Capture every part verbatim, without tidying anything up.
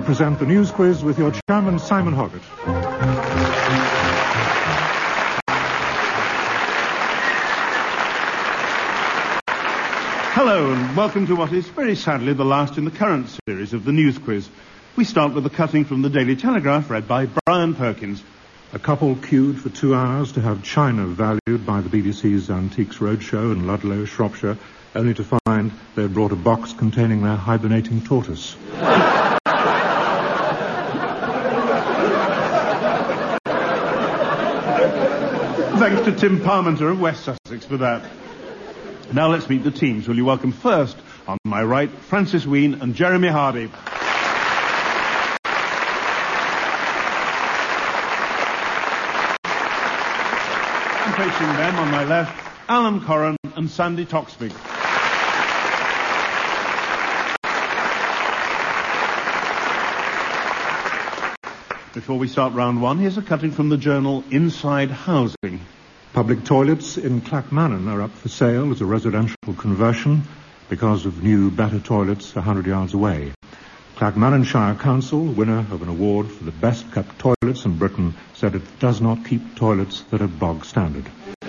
we present the news quiz with your chairman, Simon Hoggart. Hello, and welcome to what is very sadly the last in the current series of the news quiz. We start with a cutting from the Daily Telegraph, read by Brian Perkins. A couple queued for two hours to have china valued by the B B C's Antiques Roadshow in Ludlow, Shropshire, only to find they had brought a box containing their hibernating tortoise. Thanks to Tim Parmenter of West Sussex for that. Now let's meet the teams. Will you welcome first, on my right, Francis Wheen and Jeremy Hardy. And facing them, on my left, Alan Corran and Sandy Toxvig. Before we start round one, here's a cutting from the journal Inside Housing. Public toilets in Clackmannan are up for sale as a residential conversion because of new, better toilets one hundred yards away. Clackmannan Shire Council, winner of an award for the best-kept toilets in Britain, said it does not keep toilets that are bog standard.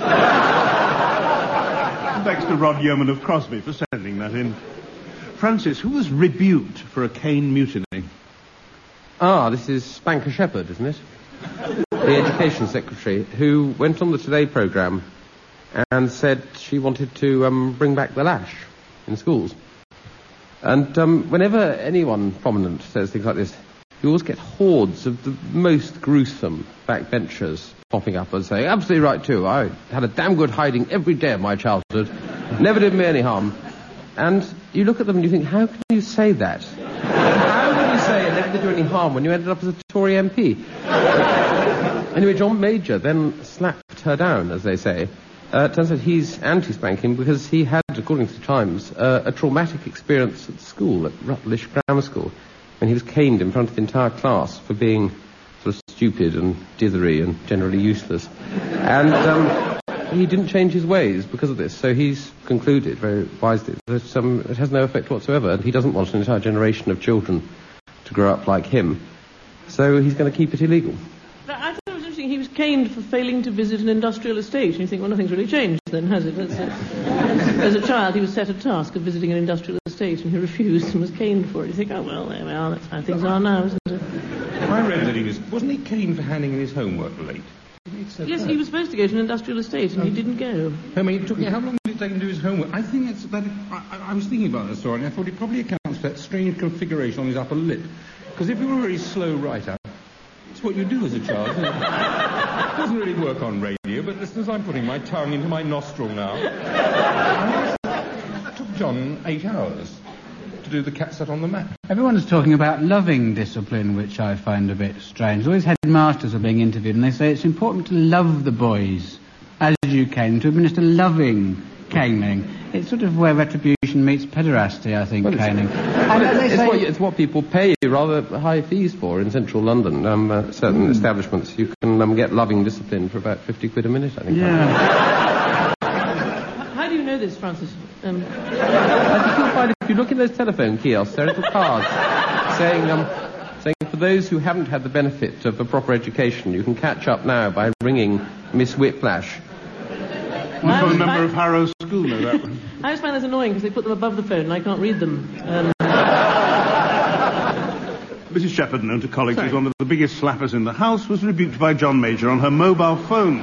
Thanks to Rod Yeoman of Crosby for sending that in. Francis, who was rebuked for a cane mutiny? Ah, this is Spanker Shepherd, isn't it? The Education Secretary, who went on the Today programme and said she wanted to um, bring back the lash in schools. And um, whenever anyone prominent says things like this, you always get hordes of the most gruesome backbenchers popping up and saying, absolutely right too, I had a damn good hiding every day of my childhood, never did me any harm. And you look at them and you think, how can you say that? How can you say it never did you any harm when you ended up as a Tory M P? Anyway, John Major then slapped her down, as they say. Uh, it turns out he's anti-spanking because he had, according to the Times, uh, a traumatic experience at school, at Rutlish Grammar School, when he was caned in front of the entire class for being sort of stupid and dithery and generally useless. And um, he didn't change his ways because of this, so he's concluded very wisely that um, it has no effect whatsoever, and he doesn't want an entire generation of children to grow up like him. So he's going to keep it illegal. I thought it was interesting. He was caned for failing to visit an industrial estate. And you think, well, nothing's really changed then, has it? As a, as a child, he was set a task of visiting an industrial estate, and he refused and was caned for it. You think, oh, well, there we are. That's how things are now, isn't it? I read that he was... Wasn't he caned for handing in his homework late? Yes, he was supposed to go to an industrial estate, and oh. he didn't go. I mean, it took, how long did it take him to do his homework? I think that's... That, I, I was thinking about that story, and I thought it probably accounts for that strange configuration on his upper lip. Because if he were a very slow writer... It's what you do as a child, isn't it? It doesn't really work on radio, but listeners, I'm putting my tongue into my nostril now. It took John eight hours to do the cat sat on the mat. Everyone's talking about loving discipline, which I find a bit strange. Always headmasters are being interviewed, and they say it's important to love the boys as you can, to administer loving caning. It's sort of where retribution meets pederasty, I think, well, caning. And it's, say, what, it's what people pay rather high fees for in central London. Um, uh, certain mm. establishments, you can um, get loving discipline for about fifty quid a minute, I think. Yeah. How do you know this, Francis? Um... I think you'll find if you look in those telephone kiosks, there are little cards saying, um, saying for those who haven't had the benefit of a proper education, you can catch up now by ringing Miss Whiplash. One from a member of Harrow School, know that one. I always find this annoying because they put them above the phone and I can't read them. Um... Missus Shepherd, known to colleagues as one of the biggest slappers in the house, was rebuked by John Major on her mobile phone.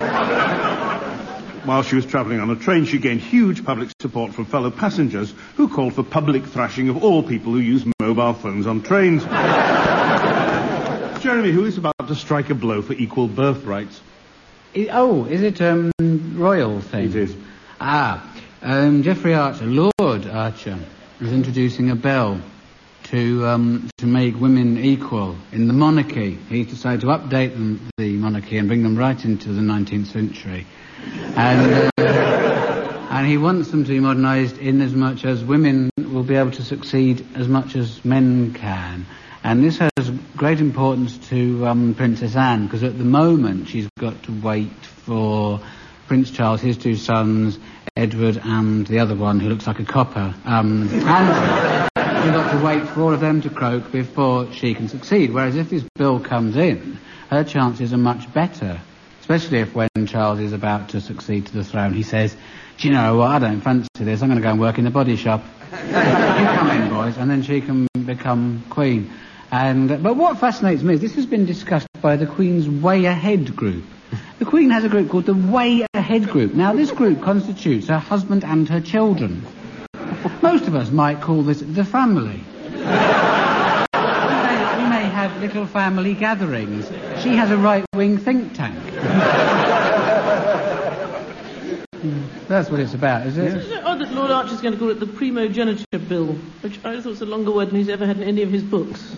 While she was travelling on a train, she gained huge public support from fellow passengers who called for public thrashing of all people who use mobile phones on trains. Jeremy, who is about to strike a blow for equal birth rights? Oh, is it a um, royal thing? It is. Ah, um, Geoffrey Archer, Lord Archer, is introducing a bill to um, to make women equal in the monarchy. He decided to update them, the monarchy and bring them right into the nineteenth century. And, uh, and he wants them to be modernised in as much as women will be able to succeed as much as men can. And this has great importance to um, Princess Anne, because at the moment she's got to wait for Prince Charles, his two sons, Edward and the other one who looks like a copper, um, Andrew. You've got to wait for all of them to croak before she can succeed. Whereas if this bill comes in, her chances are much better. Especially if when Charles is about to succeed to the throne, he says, do you know what, I don't fancy this, I'm going to go and work in the body shop. You come in, boys, and then she can become queen. And uh, But what fascinates me is this has been discussed by the Queen's Way Ahead group. The Queen has a group called the Way Ahead group. Now, this group constitutes her husband and her children. Most of us might call this the family. We may, we may have little family gatherings. She has a right-wing think tank. That's what it's about, is it? Isn't it odd that Lord Archer's going to call it the primogeniture bill, which I thought was a longer word than he's ever had in any of his books.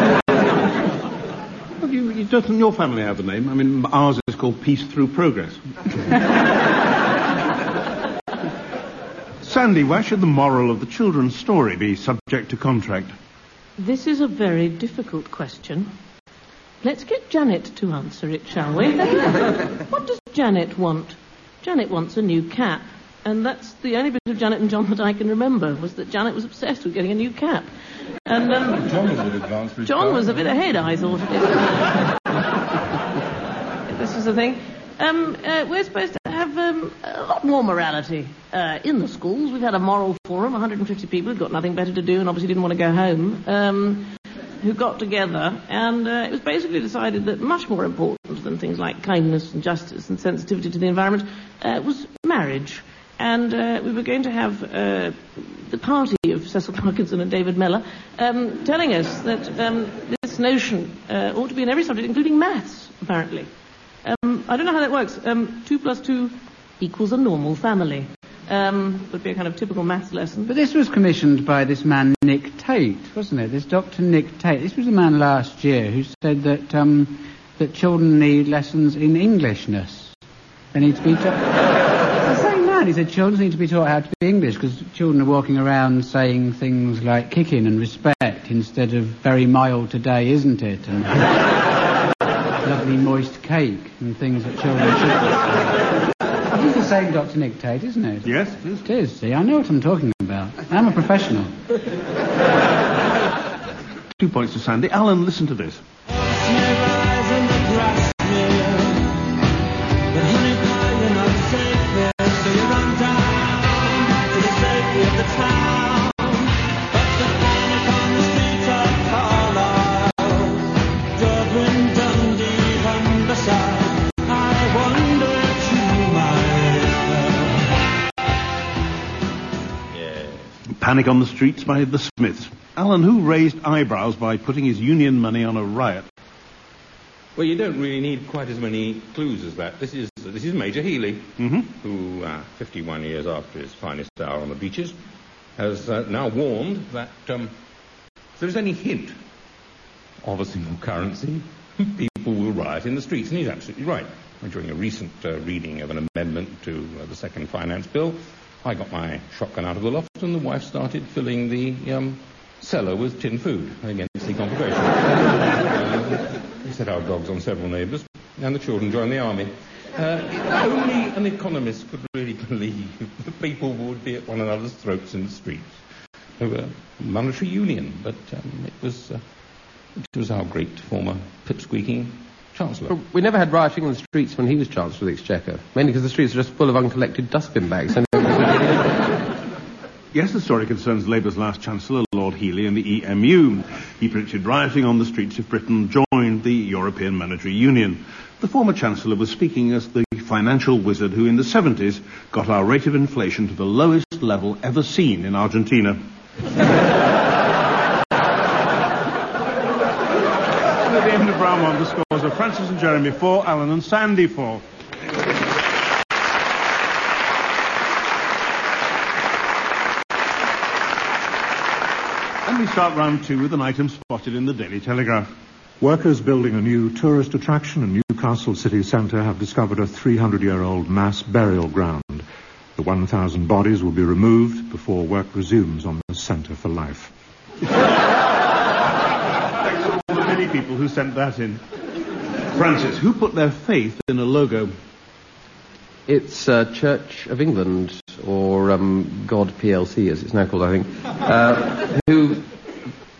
Well, you, you, doesn't your family have a name? I mean, ours is called Peace Through Progress. Sandy, why should the moral of the children's story be subject to contract? This is a very difficult question. Let's get Janet to answer it, shall we? What does Janet want? Janet wants a new cap. And that's the only bit of Janet and John that I can remember, was that Janet was obsessed with getting a new cap. And um, John was a bit advanced for his John time. was a bit ahead, I thought. This is the thing. Um, uh, we're supposed to have um, a lot more morality uh, in the schools. We've had a moral forum, one hundred fifty people who'd got nothing better to do and obviously didn't want to go home, um, who got together, and uh, it was basically decided that much more important than things like kindness and justice and sensitivity to the environment uh, was marriage. And uh, we were going to have uh, the party of Cecil Parkinson and David Mellor um, telling us that um, this notion uh, ought to be in every subject, including maths, apparently. Um, I don't know how that works. Um, two plus two equals a normal family. Um, would be a kind of typical maths lesson. But this was commissioned by this man, Nick Tate, wasn't it? This Doctor Nick Tate. This was a man last year who said that um, that children need lessons in Englishness. They need to be taught... He said children need to be taught how to be English because children are walking around saying things like kicking and respect instead of very mild today, isn't it? And lovely moist cake and things that children should. I think the same Doctor Nick Tate, isn't it? Yes, it is. It is. See, I know what I'm talking about. I'm a professional. Two points to Sandy. Alan, listen to this. Panic on the Streets by the Smiths. Alan, who raised eyebrows by putting his union money on a riot? Well, you don't really need quite as many clues as that. This is this is Major Healy, Mm-hmm. who, uh, fifty-one years after his finest hour on the beaches, has uh, now warned that um, if there's any hint of a single currency, people will riot in the streets. And he's absolutely right. During a recent uh, reading of an amendment to uh, the second finance bill, I got my shotgun out of the loft and the wife started filling the um, cellar with tin food against the conflagration. uh, we set our dogs on several neighbours and the children joined the army. Uh, only an economist could really believe that people would be at one another's throats in the streets. They were a monetary union, but um, it was uh, it was our great former pipsqueaking Chancellor. Well, we never had rioting in the streets when he was Chancellor of the Exchequer, mainly because the streets are just full of uncollected dustbin bags. Yes, the story concerns Labour's last Chancellor, Lord Healy, and the E M U. He predicted rioting on the streets if Britain joined the European Monetary Union. The former Chancellor was speaking as the financial wizard who in the seventies got our rate of inflation to the lowest level ever seen in Argentina. At the end of round one, the scores are Francis and Jeremy four, Alan and Sandy four. And we start round two with an item spotted in the Daily Telegraph. Workers building a new tourist attraction in Newcastle city centre have discovered a three hundred year old mass burial ground. The one thousand bodies will be removed before work resumes on the Centre for Life. Thanks to all the many people who sent that in. Francis, who put their faith in a logo? It's uh, Church of England, or um, God P L C, as it's now called, I think, uh, who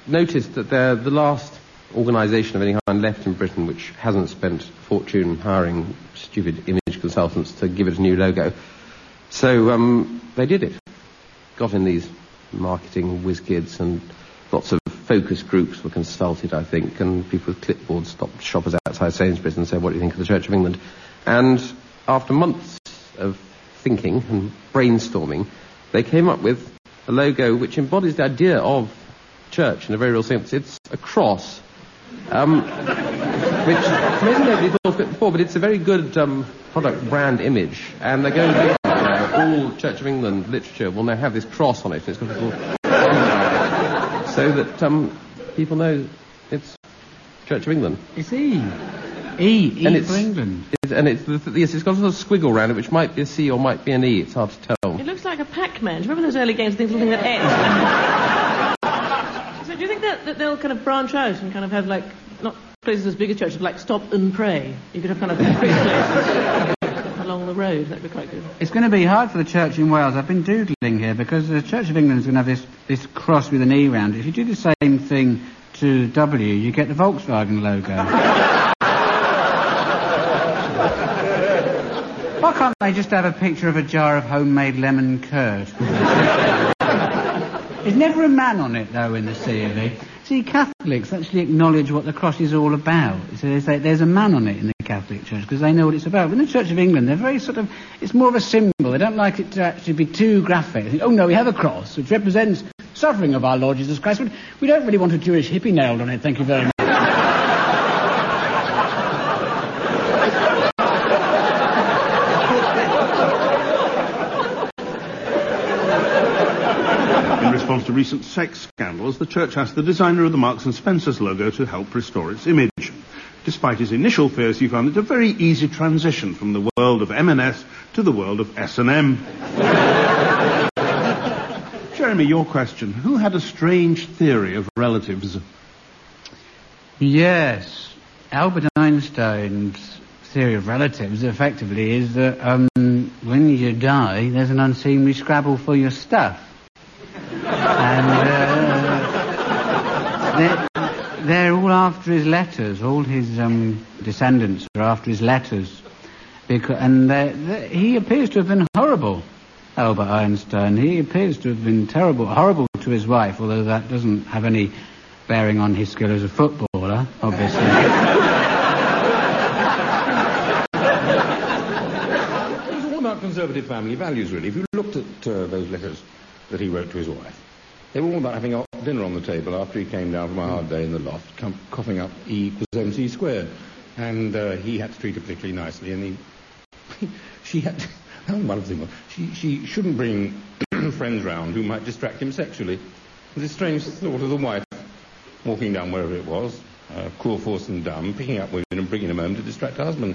noticed that they're the last organisation of any kind left in Britain which hasn't spent a fortune hiring stupid image consultants to give it a new logo. So um, they did it. Got in these marketing whiz kids, and lots of focus groups were consulted, I think, and people with clipboards stopped shoppers outside Sainsbury's and said, what do you think of the Church of England? And after months of thinking and brainstorming, they came up with a logo which embodies the idea of church in a very real sense. It's a cross, um, which maybe nobody thought of it before, but it's a very good um, product brand image, and they're going to all Church of England literature will now have this cross on it. It's got a little so that um, people know it's Church of England. It's E. E, E and for it's, England. It's, and it's, yes, it's got a little squiggle around it, which might be a C or might be an E. It's hard to tell. It looks like a Pac-Man. Do you remember those early games, things looking at X? So do you think that, that they'll kind of branch out and kind of have, like, not places as big as churches, but like Stop and Pray? You could have kind of places along the road. That'd be quite good. It's going to be hard for the church in Wales. I've been doodling here because the Church of England is going to have this, this cross with an E round it. If you do the same thing to W, you get the Volkswagen logo. Why can't they just have a picture of a jar of homemade lemon curd? There's never a man on it, though, in the C of E. See, Catholics actually acknowledge what the cross is all about. So they say there's a man on it in the Catholic Church because they know what it's about. But in the Church of England, they're very sort of, it's more of a symbol. They don't like it to actually be too graphic. They think, oh no, we have a cross which represents suffering of our Lord Jesus Christ, but we don't really want a Jewish hippie nailed on it, thank you very much. In response to recent sex scandals, the church asked the designer of the Marks and Spencer's logo to help restore its image. Despite his initial fears, he found it a very easy transition from the world of M and S to the world of S and M. Jeremy, your question. Who had a strange theory of relatives? Yes. Albert Einstein's theory of relatives effectively is that um, when you die, there's an unseemly Scrabble for your stuff. And uh, they're, they're all after his letters. All his um, descendants are after his letters. Because, and they're, they're, he appears to have been horrible, Albert Einstein. He appears to have been terrible, horrible to his wife, although that doesn't have any bearing on his skill as a footballer, obviously. It was all about conservative family values, really. If you looked at uh, those letters that he wrote to his wife, they were all about having dinner on the table after he came down from a hard day in the loft, com- coughing up E equals M C squared. And uh, he had to treat her particularly nicely, and he, she had to, one of the things was, she, she shouldn't bring friends round who might distract him sexually. It was a strange thought of the wife walking down wherever it was, uh, cruel, force and dumb, picking up women and bringing them home to distract her husband.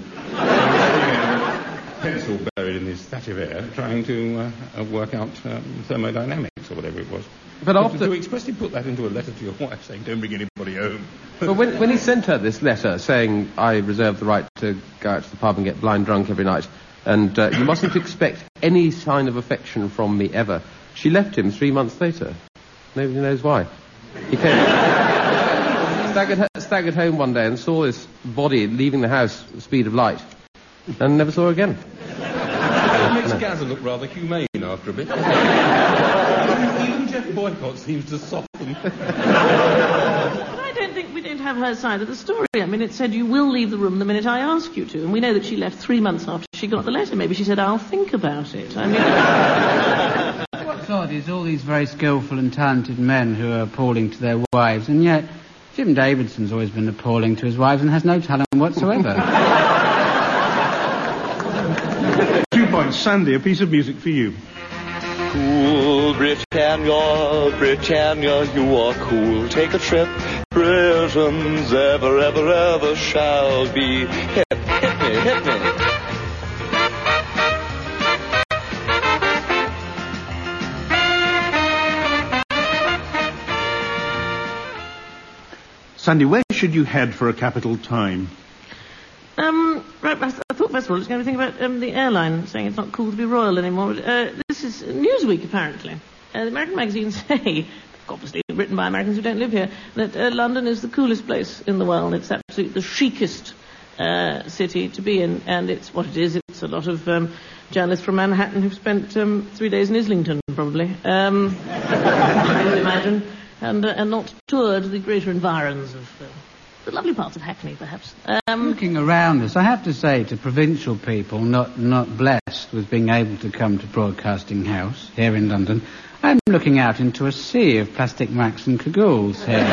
Pencil buried in his thatch of hair, trying to uh, uh, work out um, thermodynamics or whatever it was. But after... To, to expressly put that into a letter to your wife saying, don't bring anybody home. But when, when he sent her this letter saying, I reserve the right to go out to the pub and get blind drunk every night, and uh, you mustn't expect any sign of affection from me ever, she left him three months later. Nobody knows why. He came... staggered, staggered home one day and saw this body leaving the house at the speed of light, and never saw her again. It makes Gaza look rather humane after a bit. Even Jeff Boycott seems to soften. But I don't think we don't have her side of the story. I mean, it said you will leave the room the minute I ask you to, and we know that she left three months after she got the letter. Maybe she said, I'll think about it. I mean... What's odd is all these very skillful and talented men who are appalling to their wives, and yet Jim Davidson's always been appalling to his wives and has no talent whatsoever. Two points. Sandy, a piece of music for you. Cool Britannia, Britannia, you are cool. Take a trip. Britain's ever, ever, ever shall be. Hip, hit me, hit me. Sandy, where should you head for a capital time? Um, right, I, th- I thought first of all I was going to think about um, the airline saying it's not cool to be royal anymore. Uh, this is Newsweek, apparently. Uh, the American magazines say, obviously written by Americans who don't live here, that uh, London is the coolest place in the world. It's absolutely the chicest uh, city to be in, and it's what it is. It's a lot of um, journalists from Manhattan who've spent um, three days in Islington, probably, um, I would imagine, and, uh, and not toured the greater environs of uh, the lovely parts of Hackney, perhaps. Um, Looking around us, I have to say, to provincial people not, not blessed with being able to come to Broadcasting House here in London, I'm looking out into a sea of plastic Macs and Kagools here.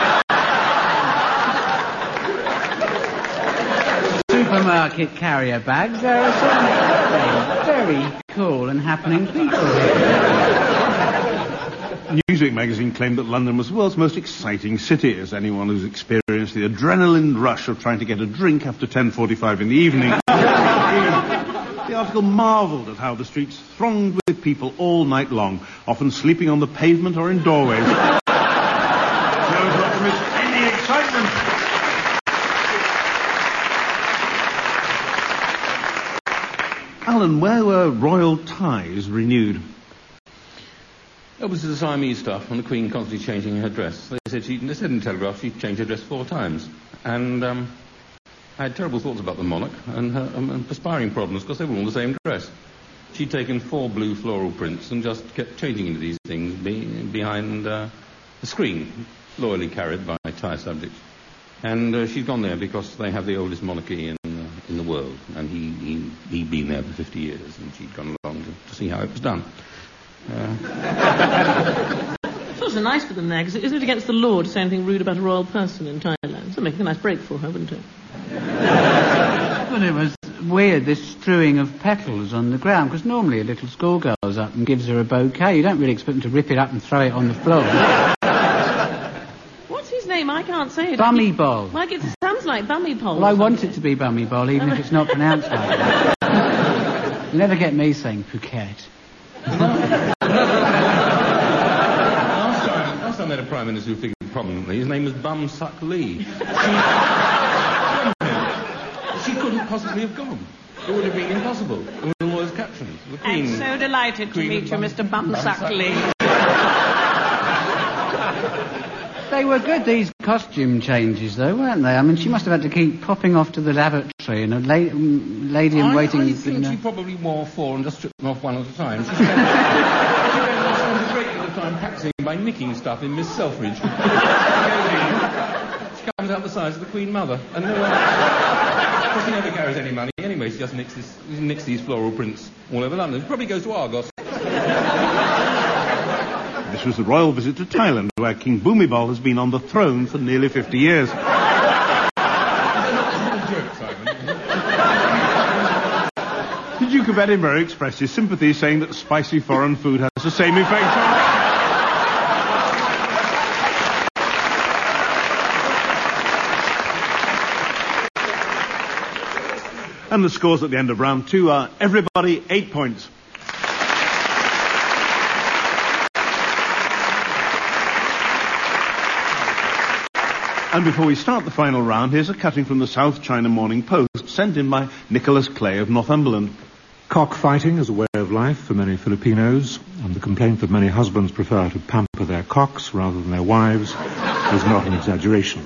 Supermarket carrier bags, there are some very, very cool and happening people here. Newsweek magazine claimed that London was the world's most exciting city, as anyone who's experienced the adrenaline rush of trying to get a drink after ten forty-five in the evening. The article marvelled at how the streets thronged with people all night long, often sleeping on the pavement or in doorways. No one got to miss any excitement. Alan, where were royal ties renewed? It was the Siamese stuff, and the Queen constantly changing her dress. They said, she, they said in the Telegraph she changed her dress four times. And um, I had terrible thoughts about the monarch and her um, and perspiring problems, because they were all the same dress. She'd taken four blue floral prints and just kept changing into these things be, behind uh, the screen, loyally carried by tie subjects. And uh, she'd gone there because they have the oldest monarchy in, uh, in the world. And he, he, he'd been there for fifty years, and she'd gone along to, to see how it was done. Uh. It's also nice for them there, because isn't it against the law to say anything rude about a royal person in Thailand? So make a nice break for her, wouldn't it? Well, it was weird, this strewing of petals on the ground, because normally a little schoolgirl goes up and gives her a bouquet. You don't really expect them to rip it up and throw it on the floor. What's his name? I can't say it. Bummybol. Like it sounds like Bummybol. Well, I want it to be Bummybol, even if it's not pronounced like that. You never get me saying Phuket. last, time, last time they had a Prime Minister who figured prominently, his name was Bum Suck Lee. She, she couldn't possibly have gone. It would have been impossible. With all those captions. The Queen, I'm so delighted to meet you, Bum, Mister Bum Suck Lee. They were good, these costume changes, though, weren't they? I mean, she must have had to keep popping off to the lavatory, and a la- lady in waiting... I, I think she probably wore four and just stripped them off one at a time. She spent, she spent a great deal of time practising by nicking stuff in Miss Selfridge. She comes out the size of the Queen Mother, and no one... Because she never carries any money anyway, she just nicks, this, nicks these floral prints all over London. She probably goes to Argos. This was the royal visit to Thailand, where King Bhumibol has been on the throne for nearly fifty years. Joke, Simon. The Duke of Edinburgh expressed his sympathy, saying that spicy foreign food has the same effect on... And the scores at the end of round two are everybody eight points. And before we start the final round, here's a cutting from the South China Morning Post, sent in by Nicholas Clay of Northumberland. Cockfighting is a way of life for many Filipinos, and the complaint that many husbands prefer to pamper their cocks rather than their wives is not an exaggeration.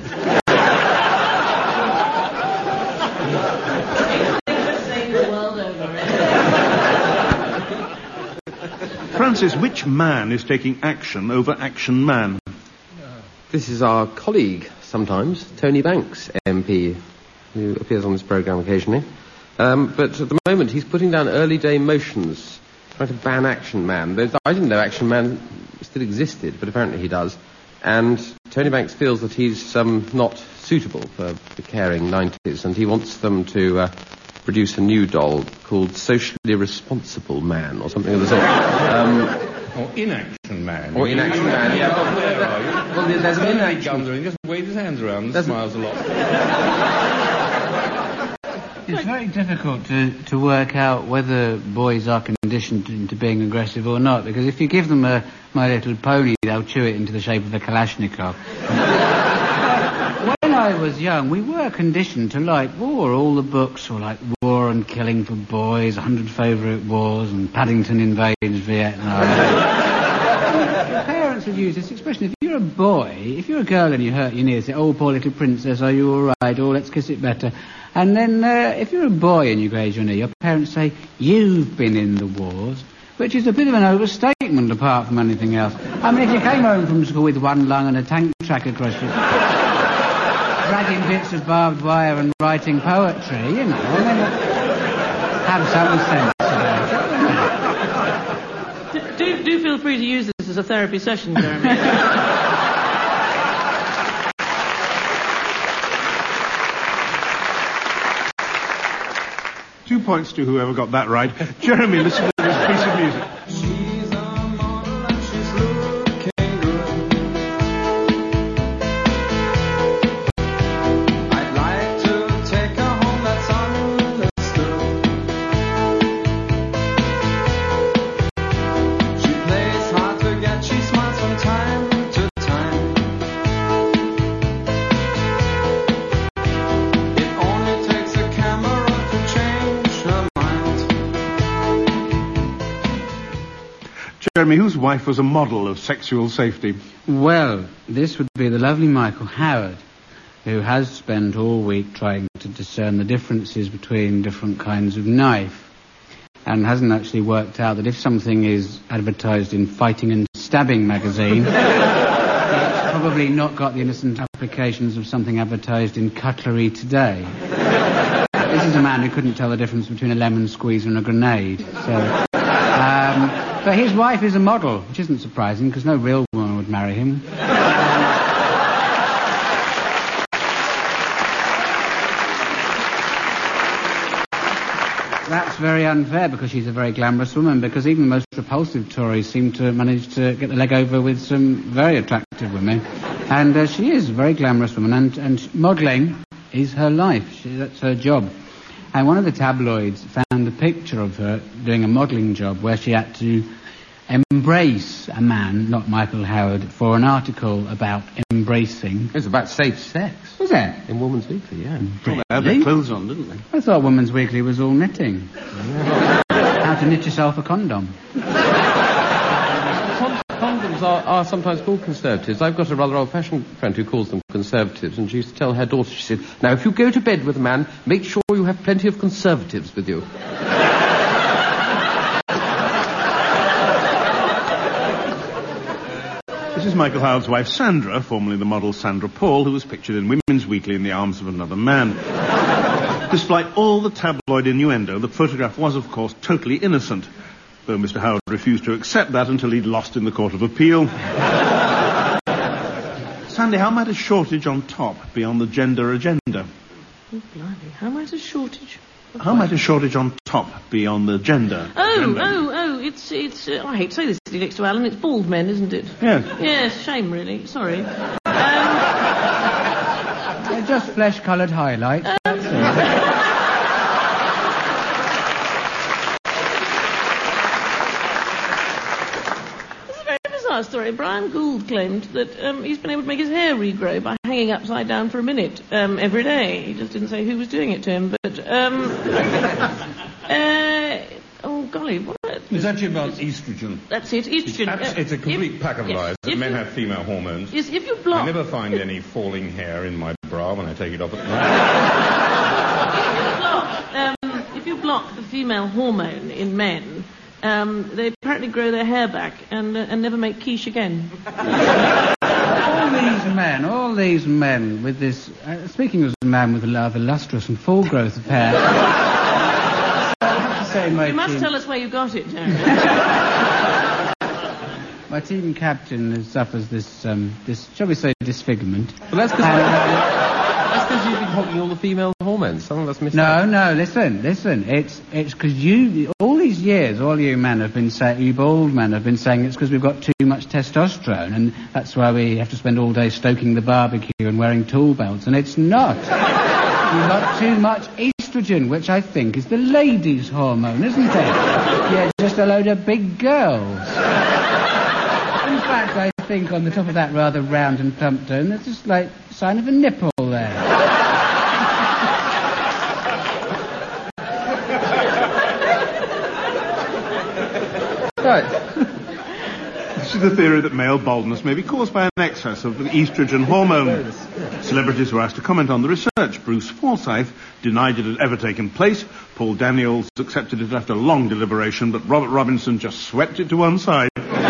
Francis, which man is taking action over Action Man? This is our colleague, sometimes, Tony Banks, M P, who appears on this programme occasionally. Um, but at the moment, he's putting down early day motions, trying to ban Action Man. There's, I didn't know Action Man still existed, but apparently he does. And Tony Banks feels that he's um, not suitable for the caring nineties, and he wants them to uh, produce a new doll called Socially Responsible Man, or something of the sort. Um, Or Inaction Man. Or Inaction Man, yeah. Well, there are you. Well, there's an inaction... Guns are in, just waves his hands around and There's smiles a lot. It's very difficult to, to work out whether boys are conditioned into being aggressive or not, because if you give them a My Little Pony, they'll chew it into the shape of a Kalashnikov. When I was young, we were conditioned to like war. All the books were like War and Killing for Boys, one hundred Favourite Wars, and Paddington Invades Vietnam. Your parents would use this expression. If you're a boy, if you're a girl and you hurt your knee, say, oh, poor little princess, are you all right? Oh, let's kiss it better. And then uh, if you're a boy and you graze your knee, your parents say, you've been in the wars, which is a bit of an overstatement apart from anything else. I mean, if you came home from school with one lung and a tank track across your... dragging bits of barbed wire and writing poetry, you know, I mean, have some sense about it. Do, do feel free to use this as a therapy session, Jeremy. Two points to whoever got that right. Jeremy, listen to this piece of music. Jeremy, whose wife was a model of sexual safety? Well, this would be the lovely Michael Howard, who has spent all week trying to discern the differences between different kinds of knife, and hasn't actually worked out that if something is advertised in Fighting and Stabbing magazine, it's probably not got the innocent applications of something advertised in Cutlery Today. This is a man who couldn't tell the difference between a lemon squeeze and a grenade, so... Um, but his wife is a model, which isn't surprising, because no real woman would marry him. That's very unfair, because she's a very glamorous woman, because even the most repulsive Tories seem to manage to get the leg over with some very attractive women. And uh, she is a very glamorous woman, and, and modelling is her life. She, that's her job. And one of the tabloids found a picture of her doing a modelling job where she had to embrace a man, not Michael Howard, for an article about embracing. It was about safe sex. Was it? In Woman's Weekly, yeah. Well, they had their clothes on, didn't they? I thought Woman's Weekly was all knitting. How to knit yourself a condom. Condoms are, are sometimes called conservatives. I've got a rather old-fashioned friend who calls them conservatives, and she used to tell her daughter, she said, now, if you go to bed with a man, make sure you have plenty of conservatives with you. This is Michael Howard's wife, Sandra, formerly the model Sandra Paul, who was pictured in Women's Weekly in the arms of another man. Despite all the tabloid innuendo, the photograph was, of course, totally innocent, though Mister Howard refused to accept that until he'd lost in the Court of Appeal. Sandy, how might a shortage on top be on the gender agenda? Oh, blimey. How might a shortage... How might a shortage on top be on the gender? Oh, agenda? oh, oh, it's, it's, uh, I hate to say this next to Alan, it's bald men, isn't it? Yes. Yes, shame, really. Sorry. Um, They're just flesh-coloured highlights. Um, That's all. bizarre story. Brian Gould claimed that um, he's been able to make his hair regrow by hanging upside down for a minute um, every day. He just didn't say who was doing it to him, but... Um, uh, oh, golly, what... It's actually about estrogen. That's it, estrogen. It's, abs- it's a complete if, pack of yes, lies that if men you, have female hormones. Yes, if you block... I never find any falling hair in my bra when I take it off at night. if, you block, um, if you block the female hormone in men... Um, they apparently grow their hair back and uh, and never make quiche again. All these men, all these men with this... Uh, speaking as a man with a rather lustrous and full growth of hair... I have to say my You must team, tell us where you got it, Jeremy. my team captain suffers this, um, this, shall we say, disfigurement. Well, that's because And, uh, you've been hogging all the female hormones. Some of us missed No, out. no, listen, listen. It's it's because you, all these years, all you men have been saying, you bald men have been saying it's because we've got too much testosterone, and that's why we have to spend all day stoking the barbecue and wearing tool belts, and it's not. You've got too much estrogen, which I think is the ladies' hormone, isn't it? You're just a load of big girls. In fact, I think on the top of that rather round and plump dome, there's just like a sign of a nipple there. Right. This is the theory that male baldness may be caused by an excess of the estrogen hormone. Celebrities were asked to comment on the research. Bruce Forsyth denied it had ever taken place. Paul Daniels accepted it after long deliberation, but Robert Robinson just swept it to one side.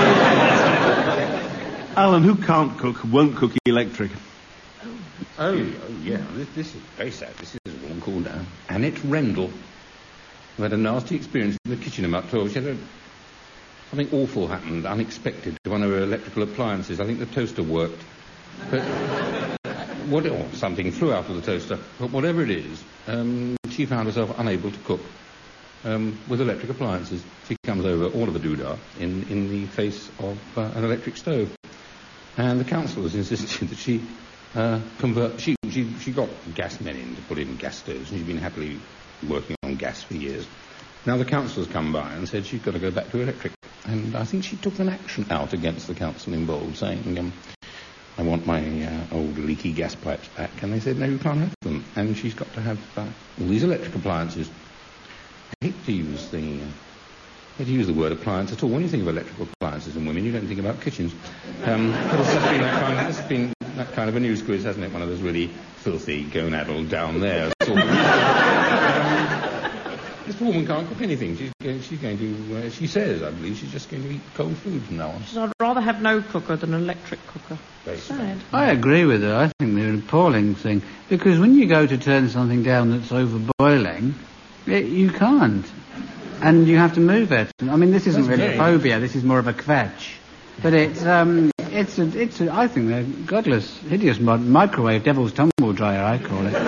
Alan, who can't cook, won't cook electric. Oh, oh yeah, this, this is very sad. This is a woman called uh, Annette Rendell, who had a nasty experience in the kitchen about twelve. She had a, something awful happened, unexpected, to one of her electrical appliances. I think the toaster worked. But what, or something flew out of the toaster. But whatever it is, um, she found herself unable to cook um, with electric appliances. She comes over all of a doodah in, in the face of uh, an electric stove. And the council has insisted that she uh, convert. She, she she got gas men in to put in gas stoves, and she's been happily working on gas for years. Now the council has come by and said she's got to go back to electric. And I think she took an action out against the council involved, saying, um, I want my uh, old leaky gas pipes back. And they said, no, you can't have them. And she's got to have uh, all these electric appliances. I hate to use the... Uh, I hate to use the word appliance at all. When you think of electrical appliances and women, you don't think about kitchens. Um, but it's just been that kind of, it's been that kind of a news quiz, hasn't it? One of those really filthy gonadal down there sort of. um, this woman can't cook anything. She's going, she's going to, uh, she says, I believe, she's just going to eat cold food from now on. She says, I'd rather have no cooker than an electric cooker. Very sad. I agree with her. I think they're an appalling thing. Because when you go to turn something down that's overboiling, it, you can't. And you have to move it. I mean, this isn't That's really a phobia. This is more of a kvetch. But it's, um, it's, a, it's. A, I think they're godless, hideous mod- microwave devil's tumble dryer. I call it.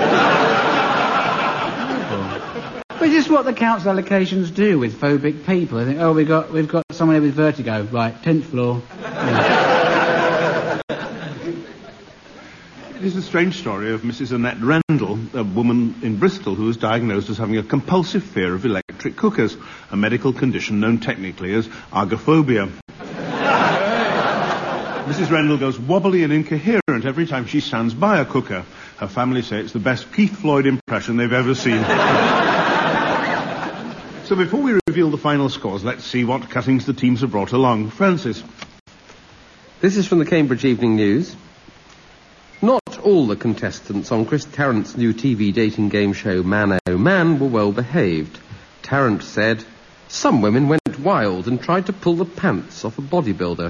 But it's just what the council allocations do with phobic people. They think, oh, we got, we've got someone here with vertigo. Right, tenth floor. Yeah. It is a strange story of Missus Annette Rendell, a woman in Bristol who was diagnosed as having a compulsive fear of electric cookers, a medical condition known technically as agoraphobia. Missus Rendell goes wobbly and incoherent every time she stands by a cooker. Her family say it's the best Keith Floyd impression they've ever seen. So before we reveal the final scores, let's see what cuttings the teams have brought along. Francis. This is from the Cambridge Evening News. Not all the contestants on Chris Tarrant's new T V dating game show Man Oh Man were well behaved. Tarrant said, some women went wild and tried to pull the pants off a bodybuilder.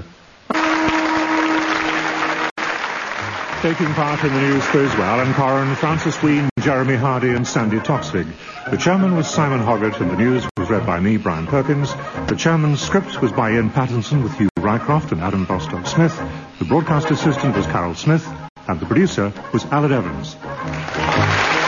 Taking part in the news quiz were Alan Corran, Francis Wheen, Jeremy Hardy and Sandy Toksvig. The chairman was Simon Hoggart and the news was read by me, Brian Perkins. The chairman's script was by Ian Pattinson with Hugh Rycroft and Adam Bostock-Smith. The broadcast assistant was Carol Smith. And the producer was Alan Evans.